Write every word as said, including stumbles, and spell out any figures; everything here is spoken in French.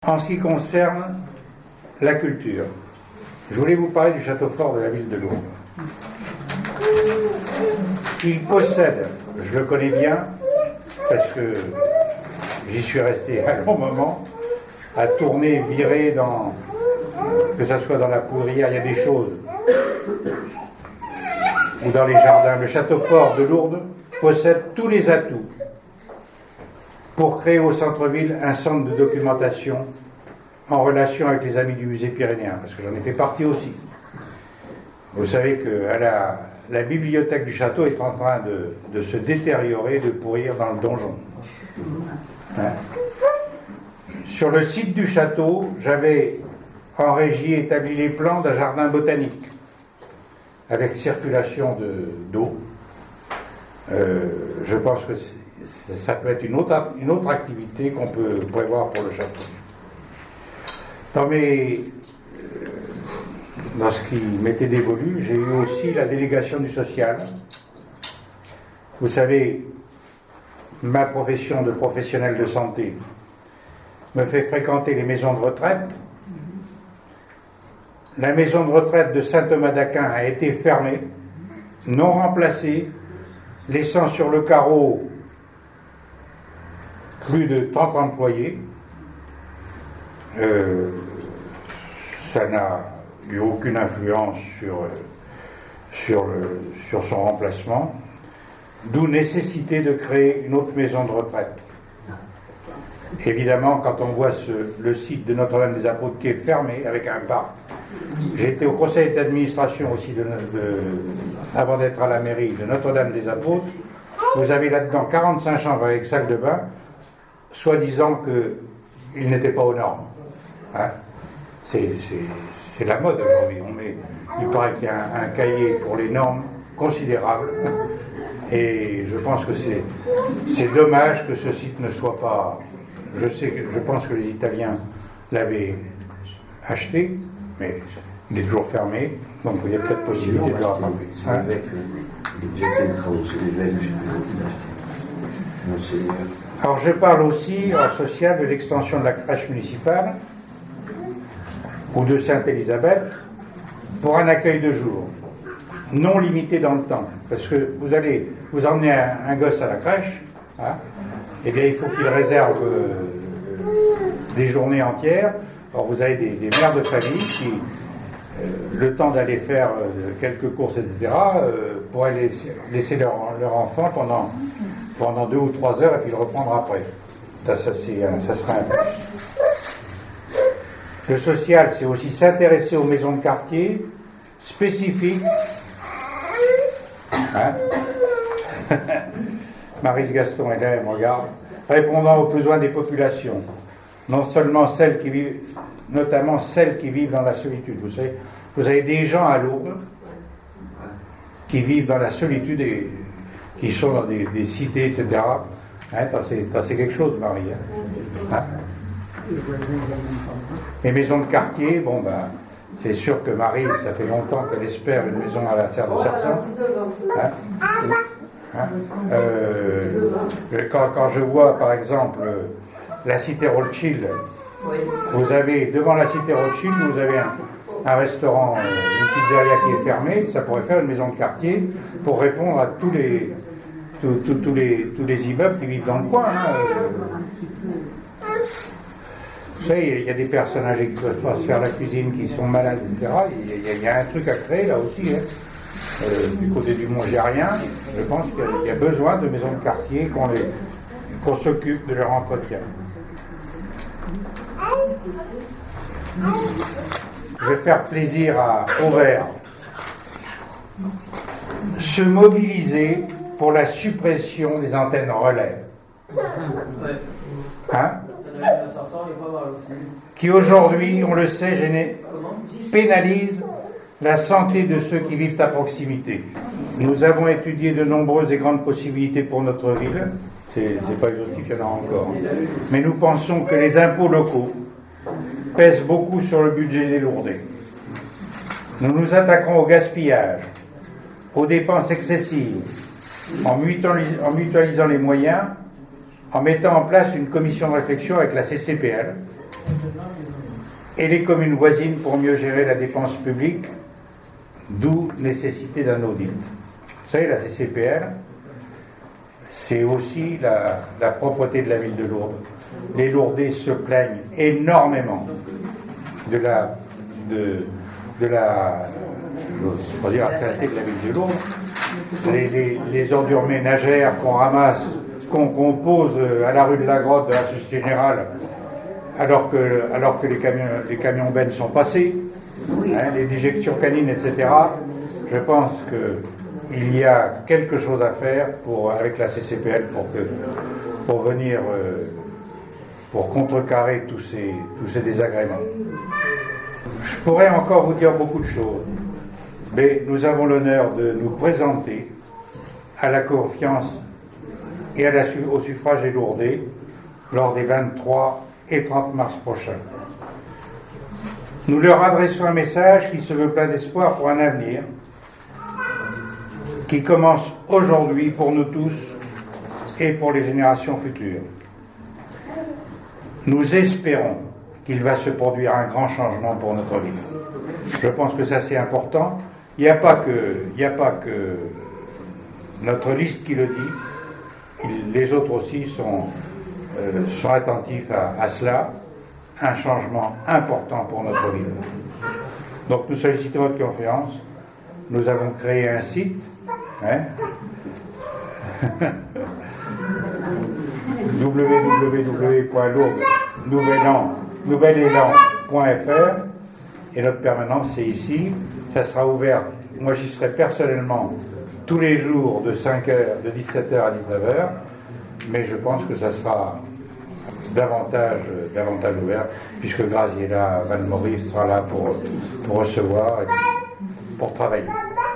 En ce qui concerne la culture, je voulais vous parler du château fort de la ville de Lourdes. Il possède, je le connais bien, parce que j'y suis resté un long moment, à tourner, virer, dans, que ce soit dans la poudrière, il y a des choses, ou dans les jardins. Le château fort de Lourdes possède tous les atouts pour créer au centre-ville un centre de documentation en relation avec les amis du musée pyrénéen, parce que j'en ai fait partie aussi. Vous savez que à la, la bibliothèque du château est en train de, de se détériorer, de pourrir dans le donjon. Hein? Sur le site du château, j'avais en régie établi les plans d'un jardin botanique, avec circulation de, d'eau. Euh, je pense que ça peut être une autre, une autre activité qu'on peut prévoir pour le château. Dans, mes, dans ce qui m'était dévolu, j'ai eu aussi la délégation du social. Vous savez, ma profession de professionnel de santé me fait fréquenter les maisons de retraite. La maison de retraite de Saint-Thomas d'Aquin a été fermée, non remplacée, laissant sur le carreau plus de trente employés. Euh, ça n'a eu aucune influence sur, sur, le, sur son remplacement, d'où nécessité de créer une autre maison de retraite. Évidemment, quand on voit ce, le site de Notre-Dame-des-Apôtres qui est fermé avec un parc, j'ai été au conseil d'administration aussi, de, de, avant d'être à la mairie, de Notre-Dame-des-Apôtres. Vous avez là-dedans quarante-cinq chambres avec salle de bain, soi-disant qu'ils n'étaient pas aux normes. Hein? C'est, c'est, c'est la mode aujourd'hui. On met, il paraît qu'il y a un, un cahier pour les normes considérable. Et je pense que c'est, c'est dommage que ce site ne soit pas... Je sais que, je pense que les Italiens l'avaient acheté, mais il est toujours fermé, donc il y a peut-être possibilité de le rattraper. Hein? Alors je parle aussi en social de l'extension de la crèche municipale ou de Sainte-Élisabeth pour un accueil de jour, non limité dans le temps, parce que vous allez vous emmener un, un gosse à la crèche, hein, eh bien il faut qu'il réserve euh, des journées entières. Alors vous avez des, des mères de famille qui, euh, le temps d'aller faire euh, quelques courses, et cetera, euh, pourraient laisser, laisser leur, leur enfant pendant, pendant deux ou trois heures et puis le reprendre après. Ça, ça, c'est, ça serait un plus. Le social, c'est aussi s'intéresser aux maisons de quartier spécifiques. Hein? Maryse Gaston est là, elle me regarde. Répondant aux besoins des populations. Non seulement celles qui vivent, notamment celles qui vivent dans la solitude. Vous savez, vous avez des gens à Lourdes qui vivent dans la solitude et qui sont dans des, des cités, et cetera. Hein, c'est, c'est quelque chose, Marie. Hein? Hein? Les maisons de quartier, bon ben, c'est sûr que Marie, ça fait longtemps qu'elle espère une maison à la Serre de Sarcin. Hein? Hein? Euh, quand, quand je vois, par exemple, la cité Rothschild, vous avez, devant la cité Rothschild, vous avez un, un restaurant, une pizzeria qui est fermée, ça pourrait faire une maison de quartier pour répondre à tous les, tous, tous, tous les, tous les immeubles qui vivent dans le coin. Hein. Vous savez, il y a des personnes âgées qui ne peuvent pas se faire la cuisine, qui sont malades, et cetera. Il y a, il y a un truc à créer là aussi. Hein. Euh, du côté du Mont-Gérien, je pense qu'il y, a, il y a besoin de maisons de quartier, qu'on, les, qu'on s'occupe de leur entretien. Je vais faire plaisir à Auvert. Se mobiliser pour la suppression des antennes relais. Hein? Qui aujourd'hui, on le sait, gêné, pénalise la santé de ceux qui vivent à proximité. Nous avons étudié de nombreuses et grandes possibilités pour notre ville. C'est, c'est pas exhaustif, il y en a encore. Mais nous pensons que les impôts locaux pèsent beaucoup sur le budget des Lourdais. Nous nous attaquerons au gaspillage, aux dépenses excessives, en mutualis- en mutualisant les moyens, en mettant en place une commission de réflexion avec la C C P L et les communes voisines pour mieux gérer la dépense publique, d'où nécessité d'un audit. Vous savez, la C C P L, c'est aussi la, la propreté de la ville de Lourdes. Les Lourdais se plaignent énormément de la, de, de la, je dire la saleté de la ville de Lourdes. Les, les, les ordures ménagères qu'on ramasse, qu'on qu'on pose à la rue de la Grotte de la Société Générale, alors que, alors que les camions, les camions bennes sont passés, hein, les déjections canines, et cetera. Je pense qu'il y a quelque chose à faire pour, avec la C C P L pour, que, pour venir, euh, pour contrecarrer tous ces, tous ces désagréments. Je pourrais encore vous dire beaucoup de choses, mais nous avons l'honneur de nous présenter à la confiance et à la, au suffrage des Lourdais lors des vingt-trois et trente mars prochains. Nous leur adressons un message qui se veut plein d'espoir pour un avenir qui commence aujourd'hui pour nous tous et pour les générations futures. Nous espérons qu'il va se produire un grand changement pour notre ville. Je pense que ça c'est important. Il n'y a pas que, il n'y a pas que notre liste qui le dit, il, les autres aussi sont, euh, sont attentifs à, à cela, un changement important pour notre ville. Donc nous sollicitons votre confiance. Nous avons créé un site, hein, w w w point lourdes nouvel élan point f r, et notre permanence c'est ici. Ça sera ouvert, moi j'y serai personnellement tous les jours de cinq heures, de dix-sept heures à dix-neuf heures, mais je pense que ça sera davantage, davantage ouvert, puisque Graziella Van Maurice sera là pour, pour recevoir et pour travailler.